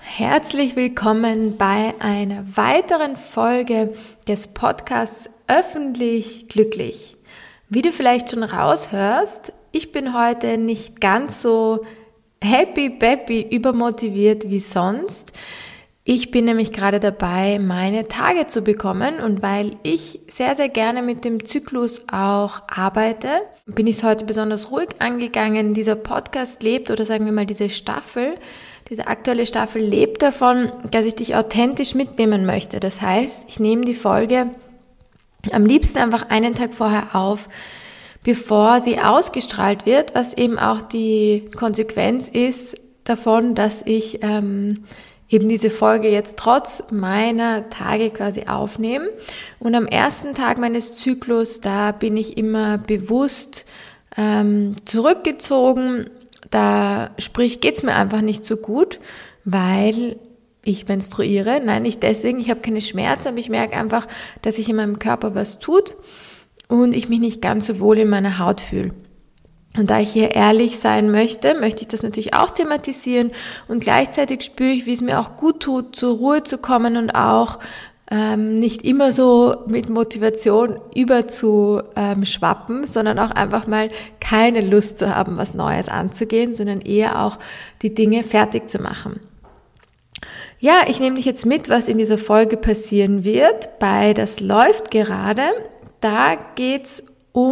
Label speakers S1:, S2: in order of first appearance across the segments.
S1: Herzlich willkommen bei einer weiteren Folge des Podcasts Öffentlich Glücklich. Wie du vielleicht schon raushörst, ich bin heute nicht ganz so happy, übermotiviert wie sonst. Ich bin nämlich gerade dabei, meine Tage zu bekommen, und weil ich sehr, sehr gerne mit dem Zyklus auch arbeite, bin ich es heute besonders ruhig angegangen. Dieser Podcast lebt, oder sagen wir mal diese aktuelle Staffel lebt davon, dass ich dich authentisch mitnehmen möchte. Das heißt, ich nehme die Folge am liebsten einfach einen Tag vorher auf, bevor sie ausgestrahlt wird, was eben auch die Konsequenz ist davon, dass ich eben diese Folge jetzt trotz meiner Tage quasi aufnehme. Und am ersten Tag meines Zyklus, da bin ich immer bewusst zurückgezogen. Sprich, geht's mir einfach nicht so gut, weil ich menstruiere. Nein, nicht deswegen, ich habe keine Schmerzen, aber ich merke einfach, dass sich in meinem Körper was tut und ich mich nicht ganz so wohl in meiner Haut fühle. Und da ich hier ehrlich sein möchte ich das natürlich auch thematisieren, und gleichzeitig spüre ich, wie es mir auch gut tut, zur Ruhe zu kommen und auch nicht immer so mit Motivation überzuschwappen, sondern auch einfach mal keine Lust zu haben, was Neues anzugehen, sondern eher auch die Dinge fertig zu machen. Ja, ich nehme dich jetzt mit, was in dieser Folge passieren wird. Bei Das läuft gerade, da geht's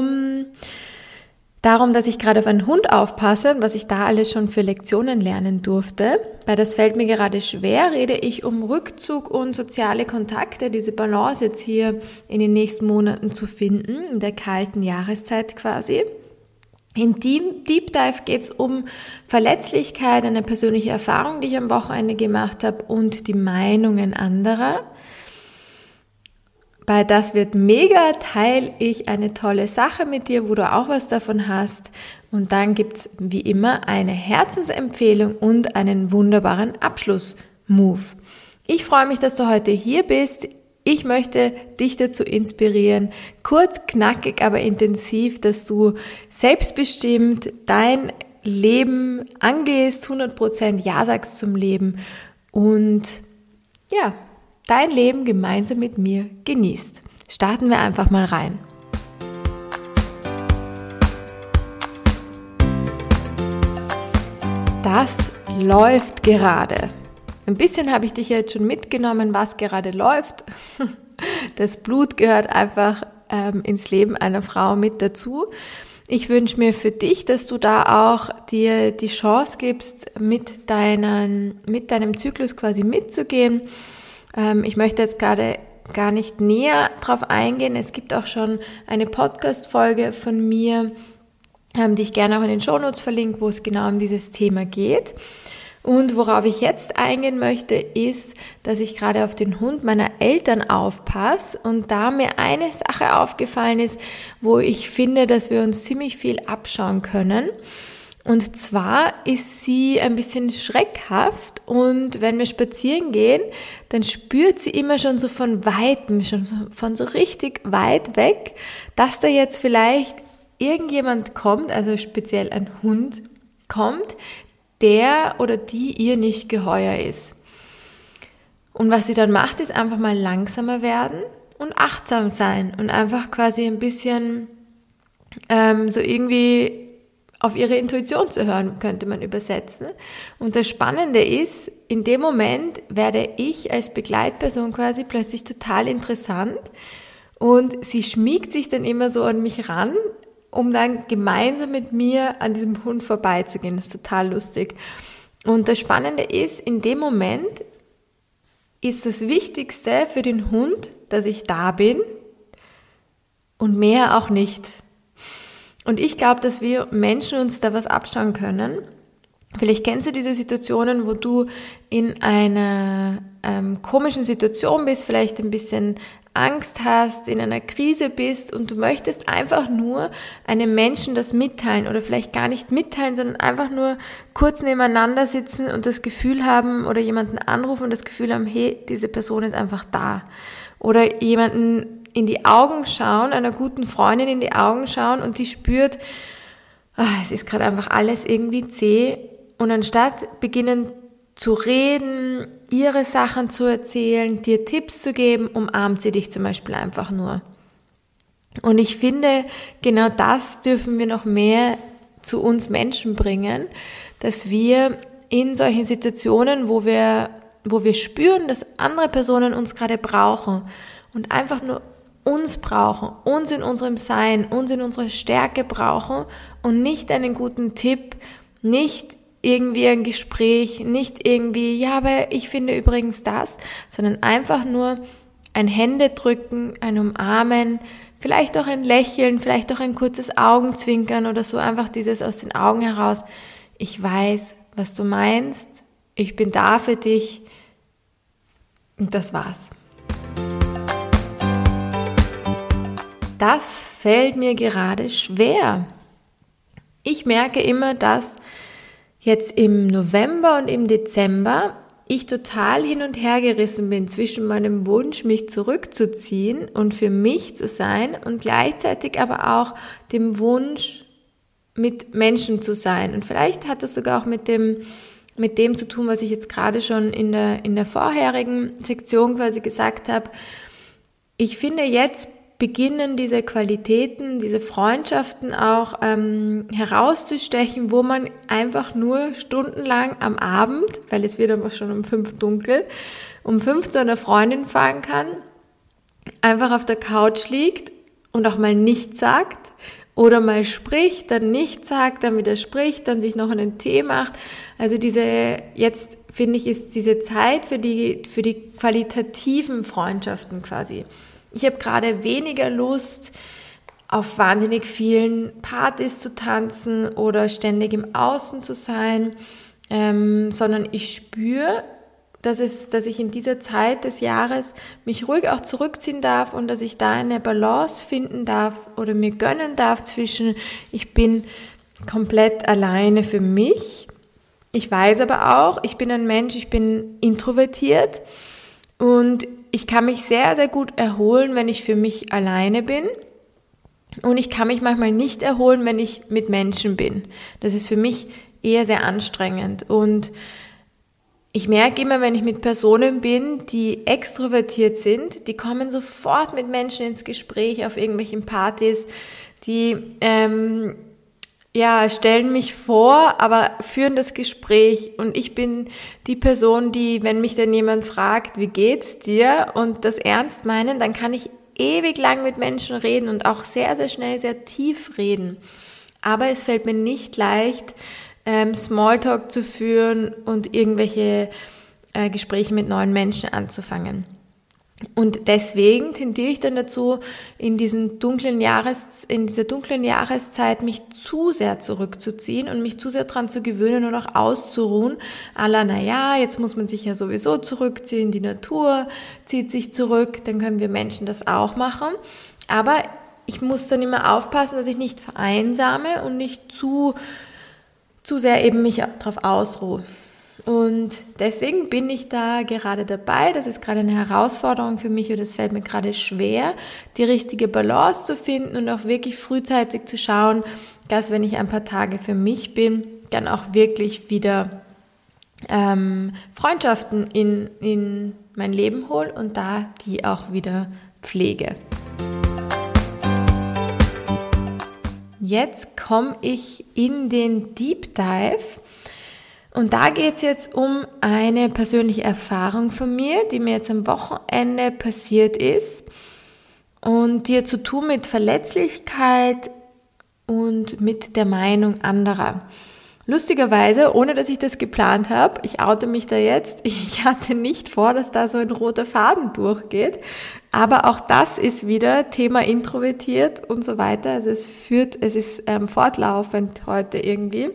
S1: darum, dass ich gerade auf einen Hund aufpasse und was ich da alles schon für Lektionen lernen durfte. Bei Das fällt mir gerade schwer, rede ich um Rückzug und soziale Kontakte, diese Balance jetzt hier in den nächsten Monaten zu finden, in der kalten Jahreszeit quasi. Im Deep Dive geht es um Verletzlichkeit, eine persönliche Erfahrung, die ich am Wochenende gemacht habe, und die Meinungen anderer. Bei Das wird mega teile ich eine tolle Sache mit dir, wo du auch was davon hast. Und dann gibt's wie immer eine Herzensempfehlung und einen wunderbaren Abschluss-Move. Ich freue mich, dass du heute hier bist. Ich möchte dich dazu inspirieren, kurz, knackig, aber intensiv, dass du selbstbestimmt dein Leben angehst, 100% Ja sagst zum Leben und ja, dein Leben gemeinsam mit mir genießt. Starten wir einfach mal rein. Das läuft gerade. Ein bisschen habe ich dich jetzt schon mitgenommen, was gerade läuft. Das Blut gehört einfach ins Leben einer Frau mit dazu. Ich wünsche mir für dich, dass du da auch dir die Chance gibst, mit deinem Zyklus quasi mitzugehen. Ich möchte jetzt gerade gar nicht näher drauf eingehen. Es gibt auch schon eine Podcast-Folge von mir, die ich gerne auch in den Shownotes verlinke, wo es genau um dieses Thema geht. Und worauf ich jetzt eingehen möchte, ist, dass ich gerade auf den Hund meiner Eltern aufpasse und da mir eine Sache aufgefallen ist, wo ich finde, dass wir uns ziemlich viel abschauen können. Und zwar ist sie ein bisschen schreckhaft, und wenn wir spazieren gehen, dann spürt sie immer schon so von Weitem, schon von so richtig weit weg, dass da jetzt vielleicht irgendjemand kommt, also speziell ein Hund kommt, der oder die ihr nicht geheuer ist. Und was sie dann macht, ist einfach mal langsamer werden und achtsam sein und einfach quasi ein bisschen so irgendwie auf ihre Intuition zu hören, könnte man übersetzen. Und das Spannende ist, in dem Moment werde ich als Begleitperson quasi plötzlich total interessant, und sie schmiegt sich dann immer so an mich ran, um dann gemeinsam mit mir an diesem Hund vorbeizugehen. Das ist total lustig. Und das Spannende ist, in dem Moment ist das Wichtigste für den Hund, dass ich da bin, und mehr auch nicht. Und ich glaube, dass wir Menschen uns da was abschauen können. Vielleicht kennst du diese Situationen, wo du in einer komischen Situation bist, vielleicht ein bisschen Angst hast, in einer Krise bist, und du möchtest einfach nur einem Menschen das mitteilen, oder vielleicht gar nicht mitteilen, sondern einfach nur kurz nebeneinander sitzen und das Gefühl haben, oder jemanden anrufen und das Gefühl haben, hey, diese Person ist einfach da. Oder jemanden in die Augen schauen, einer guten Freundin in die Augen schauen, und die spürt, es ist gerade einfach alles irgendwie zäh, und anstatt beginnen zu reden, ihre Sachen zu erzählen, dir Tipps zu geben, umarmt sie dich zum Beispiel einfach nur. Und ich finde, genau das dürfen wir noch mehr zu uns Menschen bringen, dass wir in solchen Situationen, wo wir spüren, dass andere Personen uns gerade brauchen und einfach nur uns brauchen, uns in unserem Sein, uns in unserer Stärke brauchen und nicht einen guten Tipp, nicht irgendwie ein Gespräch, nicht irgendwie, ja, aber ich finde übrigens das, sondern einfach nur ein Händedrücken, ein Umarmen, vielleicht auch ein Lächeln, vielleicht auch ein kurzes Augenzwinkern oder so, einfach dieses aus den Augen heraus. Ich weiß, was du meinst, ich bin da für dich und das war's. Das fällt mir gerade schwer. Ich merke immer, dass jetzt im November und im Dezember ich total hin und her gerissen bin zwischen meinem Wunsch, mich zurückzuziehen und für mich zu sein und gleichzeitig aber auch dem Wunsch, mit Menschen zu sein. Und vielleicht hat das sogar auch mit dem zu tun, was ich jetzt gerade schon in der vorherigen Sektion quasi gesagt habe. Ich finde, jetzt beginnen diese Qualitäten, diese Freundschaften auch herauszustechen, wo man einfach nur stundenlang am Abend, weil es wird aber schon um 5 dunkel, um 5 zu einer Freundin fahren kann, einfach auf der Couch liegt und auch mal nichts sagt oder mal spricht, dann nichts sagt, dann wieder spricht, dann sich noch einen Tee macht. Also jetzt finde ich, ist diese Zeit für die qualitativen Freundschaften quasi. Ich habe gerade weniger Lust, auf wahnsinnig vielen Partys zu tanzen oder ständig im Außen zu sein, sondern ich spüre, dass ich in dieser Zeit des Jahres mich ruhig auch zurückziehen darf und dass ich da eine Balance finden darf oder mir gönnen darf zwischen, ich bin komplett alleine für mich. Ich weiß aber auch, ich bin ein Mensch, ich bin introvertiert und ich kann mich sehr, sehr gut erholen, wenn ich für mich alleine bin. Und ich kann mich manchmal nicht erholen, wenn ich mit Menschen bin. Das ist für mich eher sehr anstrengend. Und ich merke immer, wenn ich mit Personen bin, die extrovertiert sind, die kommen sofort mit Menschen ins Gespräch auf irgendwelchen Partys, die stellen mich vor, aber führen das Gespräch und ich bin die Person, die, wenn mich dann jemand fragt, wie geht's dir und das ernst meinen, dann kann ich ewig lang mit Menschen reden und auch sehr, sehr schnell, sehr tief reden. Aber es fällt mir nicht leicht, Smalltalk zu führen und irgendwelche Gespräche mit neuen Menschen anzufangen. Und deswegen tendiere ich dann dazu, in dieser dunklen Jahreszeit mich zu sehr zurückzuziehen und mich zu sehr daran zu gewöhnen und auch auszuruhen. Jetzt muss man sich ja sowieso zurückziehen, die Natur zieht sich zurück, dann können wir Menschen das auch machen. Aber ich muss dann immer aufpassen, dass ich nicht vereinsame und nicht zu sehr eben mich darauf ausruhe. Und deswegen bin ich da gerade dabei, das ist gerade eine Herausforderung für mich und es fällt mir gerade schwer, die richtige Balance zu finden und auch wirklich frühzeitig zu schauen, dass wenn ich ein paar Tage für mich bin, dann auch wirklich wieder Freundschaften in mein Leben hole und da die auch wieder pflege. Jetzt komme ich in den Deep Dive. Und da geht es jetzt um eine persönliche Erfahrung von mir, die mir jetzt am Wochenende passiert ist und die hat zu tun mit Verletzlichkeit und mit der Meinung anderer. Lustigerweise, ohne dass ich das geplant habe, ich oute mich da jetzt, ich hatte nicht vor, dass da so ein roter Faden durchgeht, aber auch das ist wieder Thema introvertiert und so weiter, also es ist fortlaufend heute irgendwie.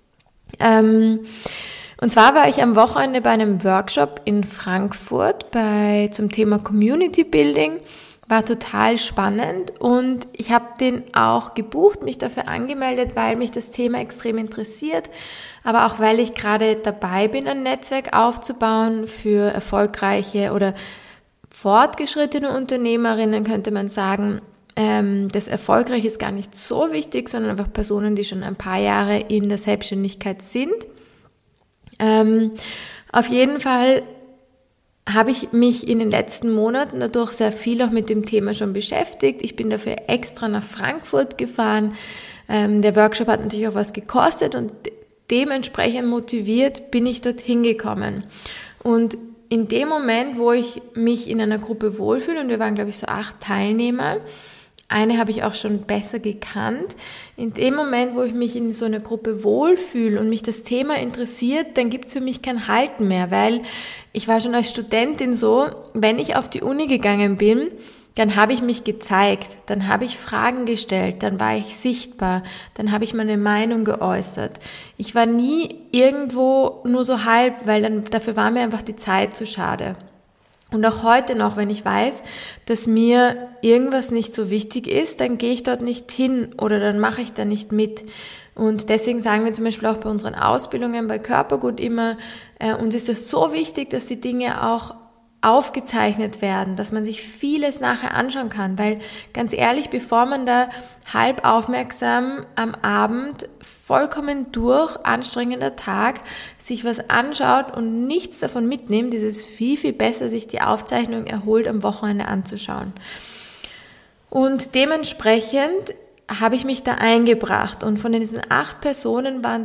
S1: Und zwar war ich am Wochenende bei einem Workshop in Frankfurt zum Thema Community Building, war total spannend und ich habe den auch gebucht, mich dafür angemeldet, weil mich das Thema extrem interessiert, aber auch weil ich gerade dabei bin, ein Netzwerk aufzubauen für erfolgreiche oder fortgeschrittene Unternehmerinnen, könnte man sagen. Das Erfolgreich ist gar nicht so wichtig, sondern einfach Personen, die schon ein paar Jahre in der Selbstständigkeit sind. Auf jeden Fall habe ich mich in den letzten Monaten dadurch sehr viel auch mit dem Thema schon beschäftigt. Ich bin dafür extra nach Frankfurt gefahren. Der Workshop hat natürlich auch was gekostet und dementsprechend motiviert bin ich dorthin gekommen. Und in dem Moment, wo ich mich in einer Gruppe wohlfühle, und wir waren, glaube ich, so 8 Teilnehmer, eine habe ich auch schon besser gekannt, in dem Moment, wo ich mich in so einer Gruppe wohlfühle und mich das Thema interessiert, dann gibt es für mich kein Halten mehr, weil ich war schon als Studentin so, wenn ich auf die Uni gegangen bin, dann habe ich mich gezeigt, dann habe ich Fragen gestellt, dann war ich sichtbar, dann habe ich meine Meinung geäußert. Ich war nie irgendwo nur so halb, weil dafür war mir einfach die Zeit zu schade. Und auch heute noch, wenn ich weiß, dass mir irgendwas nicht so wichtig ist, dann gehe ich dort nicht hin oder dann mache ich da nicht mit. Und deswegen sagen wir zum Beispiel auch bei unseren Ausbildungen bei Körpergut immer, uns ist es so wichtig, dass die Dinge auch aufgezeichnet werden, dass man sich vieles nachher anschauen kann, weil ganz ehrlich, bevor man da halb aufmerksam am Abend vollkommen durch, anstrengender Tag, sich was anschaut und nichts davon mitnimmt, ist es viel, viel besser, sich die Aufzeichnung erholt am Wochenende anzuschauen. Und dementsprechend habe ich mich da eingebracht und von diesen 8 Personen waren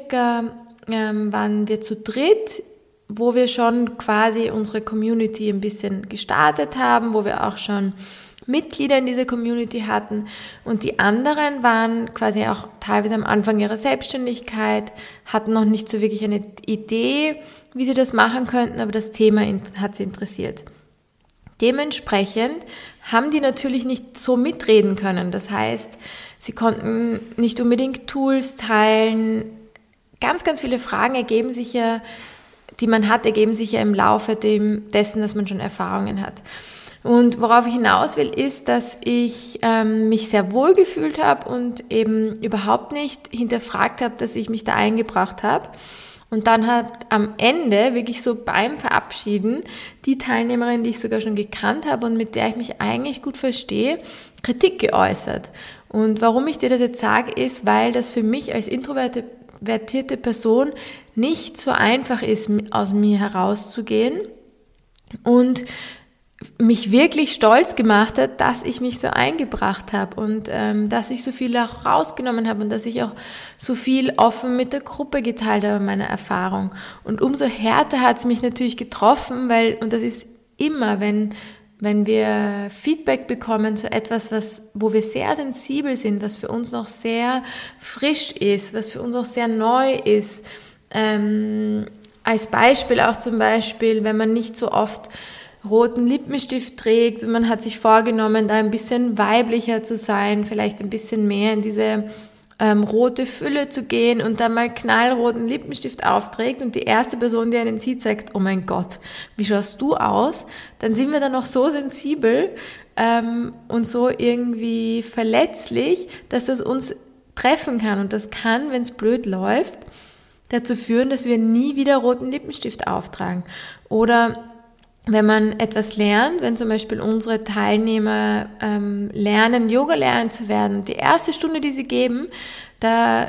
S1: wir zu dritt, wo wir schon quasi unsere Community ein bisschen gestartet haben, wo wir auch schon Mitglieder in dieser Community hatten und die anderen waren quasi auch teilweise am Anfang ihrer Selbstständigkeit, hatten noch nicht so wirklich eine Idee, wie sie das machen könnten, aber das Thema hat sie interessiert. Dementsprechend haben die natürlich nicht so mitreden können, das heißt, sie konnten nicht unbedingt Tools teilen, ganz, ganz viele Fragen ergeben sich ja im Laufe dessen, dass man schon Erfahrungen hat. Und worauf ich hinaus will, ist, dass ich mich sehr wohl gefühlt habe und eben überhaupt nicht hinterfragt habe, dass ich mich da eingebracht habe. Und dann hat am Ende, wirklich so beim Verabschieden, die Teilnehmerin, die ich sogar schon gekannt habe und mit der ich mich eigentlich gut verstehe, Kritik geäußert. Und warum ich dir das jetzt sage, ist, weil das für mich als introvertierte Person nicht so einfach ist, aus mir herauszugehen und mich wirklich stolz gemacht hat, dass ich mich so eingebracht habe und dass ich so viel auch rausgenommen habe und dass ich auch so viel offen mit der Gruppe geteilt habe, meine Erfahrung. Und umso härter hat es mich natürlich getroffen, und das ist immer, wenn wir Feedback bekommen zu etwas, wo wir sehr sensibel sind, was für uns noch sehr frisch ist, was für uns noch sehr neu ist. Als Beispiel auch zum Beispiel, wenn man nicht so oft roten Lippenstift trägt und man hat sich vorgenommen, da ein bisschen weiblicher zu sein, vielleicht ein bisschen mehr in diese rote Fülle zu gehen und dann mal knallroten Lippenstift aufträgt und die erste Person, die einen sieht, sagt, oh mein Gott, wie schaust du aus? Dann sind wir dann noch so sensibel und so irgendwie verletzlich, dass das uns treffen kann und das kann, wenn es blöd läuft, dazu führen, dass wir nie wieder roten Lippenstift auftragen. Oder wenn man etwas lernt, wenn zum Beispiel unsere Teilnehmer lernen, Yoga-Lehrer zu werden, die erste Stunde, die sie geben, da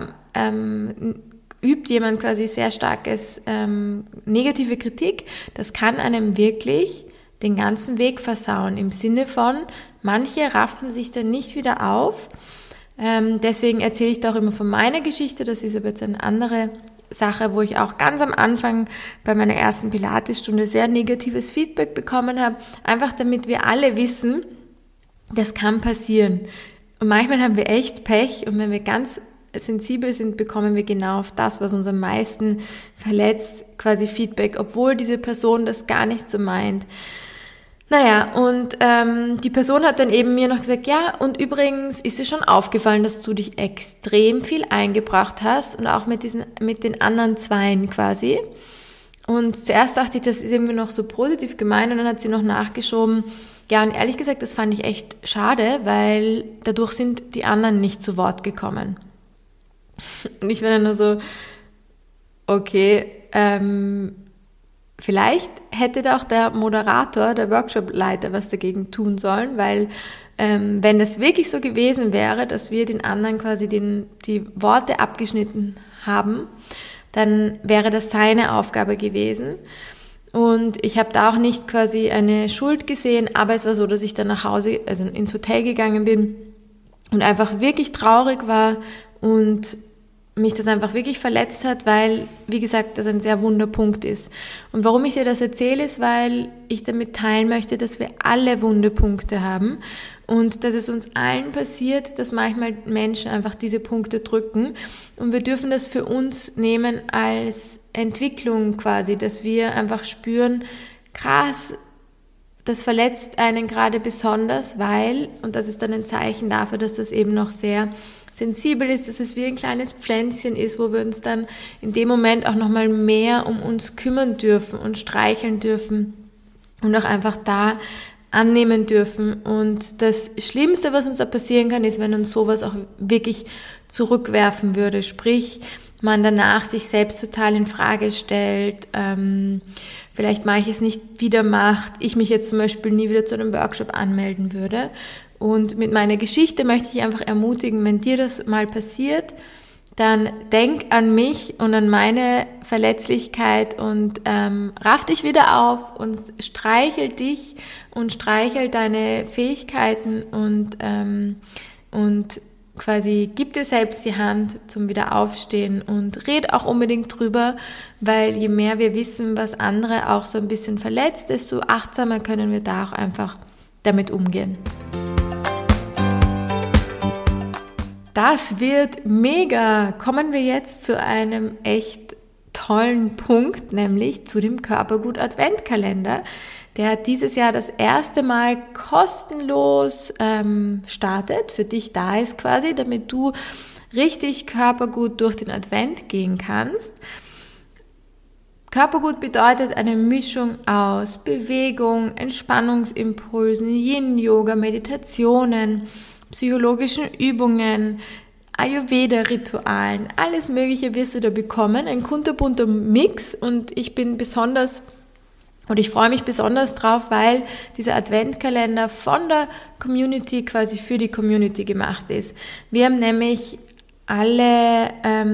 S1: übt jemand quasi sehr starkes negative Kritik. Das kann einem wirklich den ganzen Weg versauen, im Sinne von, manche raffen sich dann nicht wieder auf. Deswegen erzähle ich da auch immer von meiner Geschichte, das ist aber jetzt eine andere Sache, wo ich auch ganz am Anfang bei meiner ersten Pilates-Stunde sehr negatives Feedback bekommen habe, einfach damit wir alle wissen, das kann passieren. Und manchmal haben wir echt Pech und wenn wir ganz sensibel sind, bekommen wir genau auf das, was uns am meisten verletzt, quasi Feedback, obwohl diese Person das gar nicht so meint. Naja, und die Person hat dann eben mir noch gesagt, ja, und übrigens ist dir schon aufgefallen, dass du dich extrem viel eingebracht hast und auch mit den anderen Zweien quasi. Und zuerst dachte ich, das ist irgendwie noch so positiv gemeint und dann hat sie noch nachgeschoben, ja, und ehrlich gesagt, das fand ich echt schade, weil dadurch sind die anderen nicht zu Wort gekommen. Und ich war dann nur so, okay, vielleicht hätte da auch der Moderator, der Workshop-Leiter was dagegen tun sollen, weil wenn das wirklich so gewesen wäre, dass wir den anderen quasi die Worte abgeschnitten haben, dann wäre das seine Aufgabe gewesen. Und ich habe da auch nicht quasi eine Schuld gesehen, aber es war so, dass ich dann nach Hause, also ins Hotel gegangen bin und einfach wirklich traurig war und mich das einfach wirklich verletzt hat, weil, wie gesagt, das ein sehr wunder Punkt ist. Und warum ich dir das erzähle, ist, weil ich damit teilen möchte, dass wir alle wunde Punkte haben und dass es uns allen passiert, dass manchmal Menschen einfach diese Punkte drücken. Und wir dürfen das für uns nehmen als Entwicklung quasi, dass wir einfach spüren, krass, das verletzt einen gerade besonders, weil, und das ist dann ein Zeichen dafür, dass das eben noch sehr sensibel ist, dass es wie ein kleines Pflänzchen ist, wo wir uns dann in dem Moment auch nochmal mehr um uns kümmern dürfen und streicheln dürfen und auch einfach da annehmen dürfen. Und das Schlimmste, was uns da passieren kann, ist, wenn uns sowas auch wirklich zurückwerfen würde, sprich, man danach sich selbst total in Frage stellt, vielleicht manches nicht wieder macht, ich mich jetzt zum Beispiel nie wieder zu einem Workshop anmelden würde. Und mit meiner Geschichte möchte ich einfach ermutigen, wenn dir das mal passiert, dann denk an mich und an meine Verletzlichkeit und raff dich wieder auf und streichel dich und streichel deine Fähigkeiten und quasi gib dir selbst die Hand zum Wiederaufstehen und red auch unbedingt drüber, weil je mehr wir wissen, was andere auch so ein bisschen verletzt, desto achtsamer können wir da auch einfach damit umgehen. Das wird mega. Kommen wir jetzt zu einem echt tollen Punkt, nämlich zu dem Körpergut Adventkalender, der dieses Jahr das erste Mal kostenlos startet, für dich da ist quasi, damit du richtig körpergut durch den Advent gehen kannst. Körpergut bedeutet eine Mischung aus Bewegung, Entspannungsimpulsen, Yin-Yoga, Meditationen, psychologischen Übungen, Ayurveda-Ritualen, alles Mögliche wirst du da bekommen, ein kunterbunter Mix und ich freue mich besonders drauf, weil dieser Adventkalender von der Community quasi für die Community gemacht ist. Wir haben nämlich alle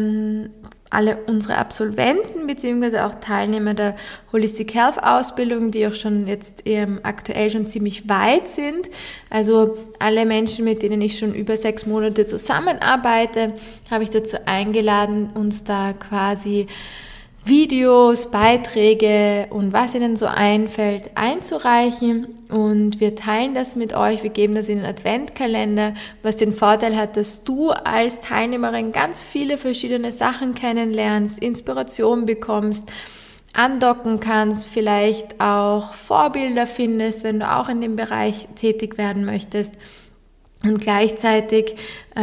S1: unsere Absolventen bzw. auch Teilnehmer der Holistic Health Ausbildung, die auch schon jetzt aktuell schon ziemlich weit sind. Also alle Menschen, mit denen ich schon über 6 Monate zusammenarbeite, habe ich dazu eingeladen, uns da quasi Videos, Beiträge und was ihnen so einfällt, einzureichen und wir teilen das mit euch, wir geben das in den Adventkalender, was den Vorteil hat, dass du als Teilnehmerin ganz viele verschiedene Sachen kennenlernst, Inspiration bekommst, andocken kannst, vielleicht auch Vorbilder findest, wenn du auch in dem Bereich tätig werden möchtest. Und gleichzeitig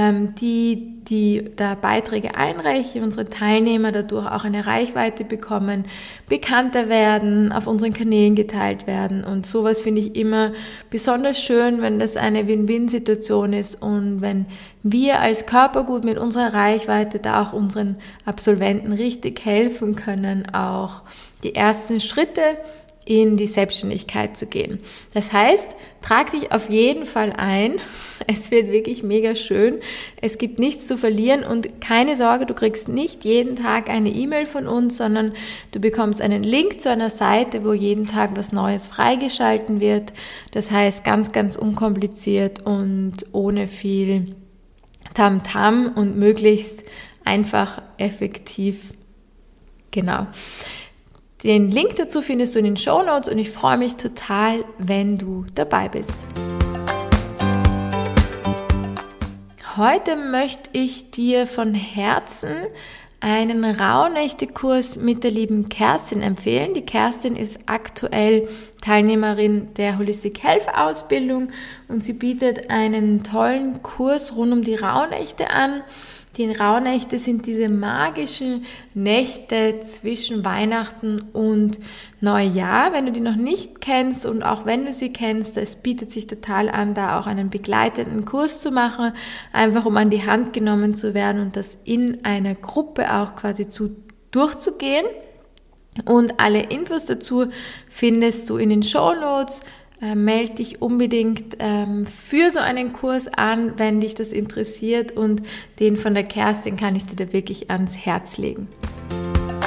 S1: die da Beiträge einreichen, unsere Teilnehmer dadurch auch eine Reichweite bekommen, bekannter werden, auf unseren Kanälen geteilt werden. Und sowas finde ich immer besonders schön, wenn das eine Win-Win-Situation ist und wenn wir als Körpergut mit unserer Reichweite da auch unseren Absolventen richtig helfen können, auch die ersten Schritte in die Selbstständigkeit zu gehen. Das heißt, trag dich auf jeden Fall ein. Es wird wirklich mega schön. Es gibt nichts zu verlieren und keine Sorge, du kriegst nicht jeden Tag eine E-Mail von uns, sondern du bekommst einen Link zu einer Seite, wo jeden Tag was Neues freigeschalten wird. Das heißt, ganz, ganz unkompliziert und ohne viel Tamtam und möglichst einfach effektiv. Genau. Den Link dazu findest du in den Shownotes und ich freue mich total, wenn du dabei bist. Heute möchte ich dir von Herzen einen Rauhnächte-Kurs mit der lieben Kerstin empfehlen. Die Kerstin ist aktuell Teilnehmerin der Holistic Health Ausbildung und sie bietet einen tollen Kurs rund um die Rauhnächte an. Die Rauhnächte sind diese magischen Nächte zwischen Weihnachten und Neujahr. Wenn du die noch nicht kennst und auch wenn du sie kennst, es bietet sich total an, da auch einen begleitenden Kurs zu machen, einfach um an die Hand genommen zu werden und das in einer Gruppe auch quasi durchzugehen. Und alle Infos dazu findest du in den Shownotes. Melde dich unbedingt für so einen Kurs an, wenn dich das interessiert und den von der Kerstin kann ich dir da wirklich ans Herz legen.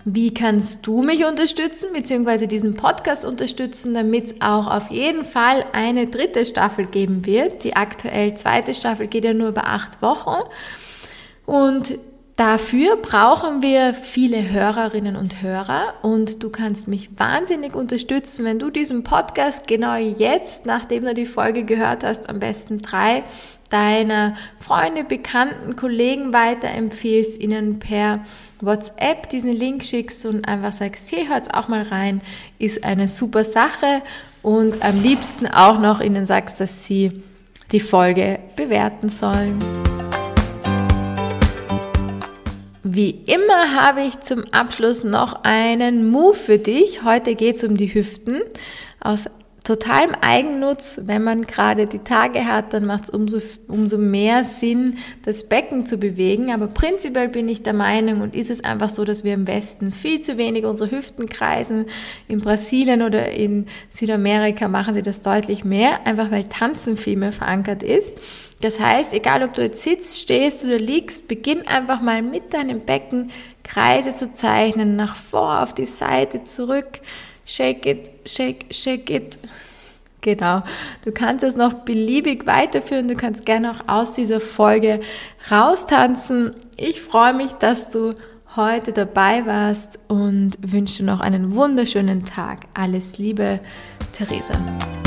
S1: Wie kannst du mich unterstützen, beziehungsweise diesen Podcast unterstützen, damit es auch auf jeden Fall eine 3. Staffel geben wird? Die aktuell 2. Staffel geht ja nur über 8 Wochen. Und dafür brauchen wir viele Hörerinnen und Hörer. Und du kannst mich wahnsinnig unterstützen, wenn du diesen Podcast genau jetzt, nachdem du die Folge gehört hast, am besten 3 deiner Freunde, Bekannten, Kollegen weiterempfiehlst, ihnen per WhatsApp diesen Link schickst und einfach sagst, hey, hört's auch mal rein, ist eine super Sache, und am liebsten auch noch ihnen sagst, dass sie die Folge bewerten sollen. Wie immer habe ich zum Abschluss noch einen Move für dich. Heute geht es um die Hüften. Aus totalem Eigennutz, wenn man gerade die Tage hat, dann macht es umso mehr Sinn, das Becken zu bewegen. Aber prinzipiell bin ich der Meinung, und ist es einfach so, dass wir im Westen viel zu wenig unsere Hüften kreisen. In Brasilien oder in Südamerika machen sie das deutlich mehr, einfach weil Tanzen viel mehr verankert ist. Das heißt, egal ob du jetzt sitzt, stehst oder liegst, beginn einfach mal mit deinem Becken Kreise zu zeichnen, nach vor, auf die Seite, zurück. Shake it, shake, shake it. Genau. Du kannst es noch beliebig weiterführen. Du kannst gerne auch aus dieser Folge raustanzen. Ich freue mich, dass du heute dabei warst und wünsche noch einen wunderschönen Tag. Alles Liebe, Theresa.